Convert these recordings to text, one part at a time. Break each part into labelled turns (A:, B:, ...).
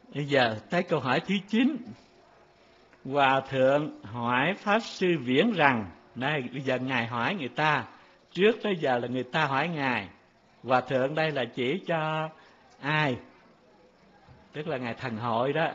A: Bây giờ tới câu hỏi thứ 9. Hòa thượng hỏi Pháp Sư Viễn rằng, đây bây giờ Ngài hỏi người ta, trước tới giờ là người ta hỏi Ngài. Hòa thượng đây là chỉ cho ai? Tức là Ngài Thần Hội đó.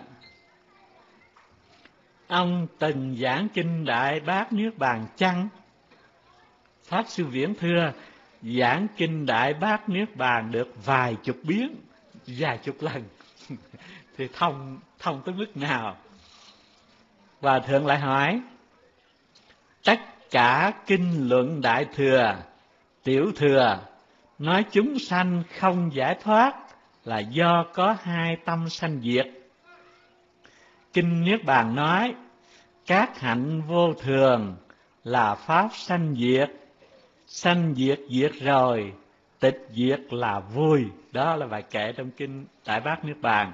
A: Ông từng giảng kinh Đại Bát Niết Bàn chăng? Pháp Sư Viễn thưa, giảng kinh Đại Bát Niết Bàn được vài chục biến, vài chục lần. Thì thông tới mức nào? Hòa thượng lại hỏi, tất cả kinh luận Đại Thừa, Tiểu Thừa nói chúng sanh không giải thoát là do có hai tâm sanh diệt. Kinh Niết Bàn nói các hạnh vô thường là pháp sanh diệt diệt rồi, tịch diệt là vui. Đó là bài kệ trong kinh Đại Bát Niết Bàn.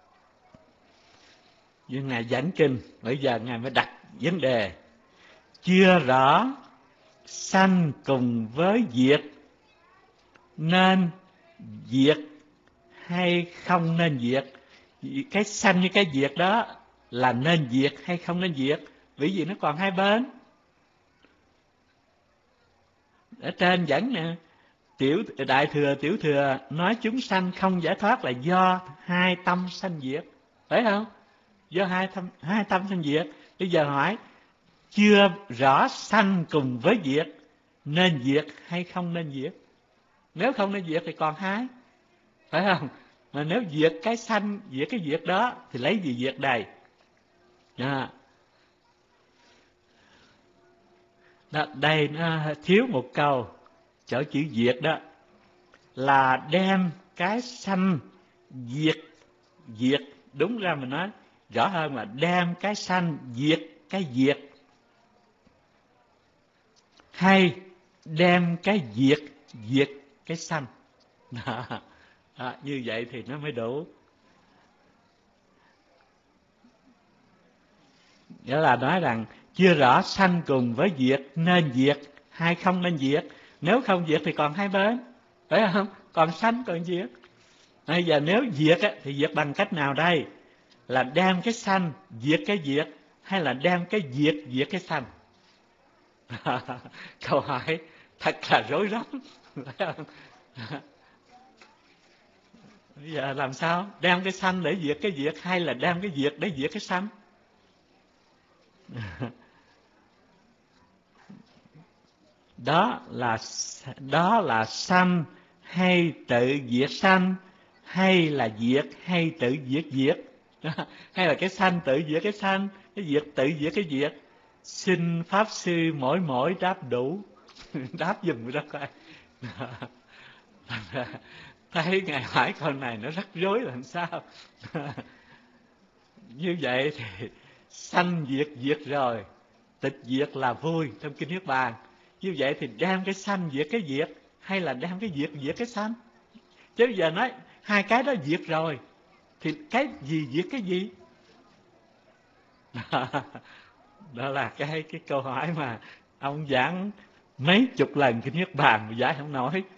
A: Nhưng Ngài dẫn kinh, bây giờ Ngài mới đặt vấn đề. Chưa rõ sanh cùng với diệt nên diệt hay không nên diệt? Cái sanh như cái diệt đó là nên diệt hay không nên diệt? Vì gì nó còn hai bên. Ở trên dẫn nè, Đại Thừa, Tiểu Thừa nói chúng sanh không giải thoát là do hai tâm sanh diệt, phải không? Do hai tâm sanh diệt. Bây giờ hỏi, chưa rõ sanh cùng với diệt nên diệt hay không nên diệt? Nếu không nên diệt thì còn hai, phải không? Mà nếu diệt cái sanh, diệt cái diệt đó thì lấy gì diệt đây? Đó, đây nó thiếu một câu, chỗ chữ diệt đó là đem cái sanh diệt, đúng ra mình nói rõ hơn là đem cái sanh diệt cái diệt, hay đem cái diệt cái sanh. Như vậy thì nó mới đủ. Nghĩa là nói rằng chưa rõ sanh cùng với diệt nên diệt hay không nên diệt. Nếu không diệt thì còn hai bên, phải không? Còn sanh còn diệt. Bây giờ nếu diệt thì diệt bằng cách nào đây? Là đem cái sanh diệt cái diệt, hay là đem cái diệt cái sanh? Câu hỏi thật là rối rắm. Bây giờ làm sao? Đem cái sanh để diệt cái diệt, hay là đem cái diệt để diệt cái sanh? Đó là sanh hay tự diệt sanh, hay là diệt hay tự diệt? Hay là cái sanh tự diệt cái sanh, cái diệt tự diệt cái diệt? Xin Pháp Sư mỗi đáp đủ. Đáp giùm ra coi. Thấy Ngài hỏi câu này nó rất rối làm sao. Như vậy thì sanh diệt rồi, tịch diệt là vui trong kinh Niết Bàn. Như vậy thì đem cái sanh diệt cái diệt, hay là đem cái diệt cái sanh? Chứ bây giờ nói hai cái đó diệt rồi thì cái gì diệt cái gì? Đó là cái câu hỏi mà ông giảng mấy chục lần kinh Niết Bàn mà giải không nổi.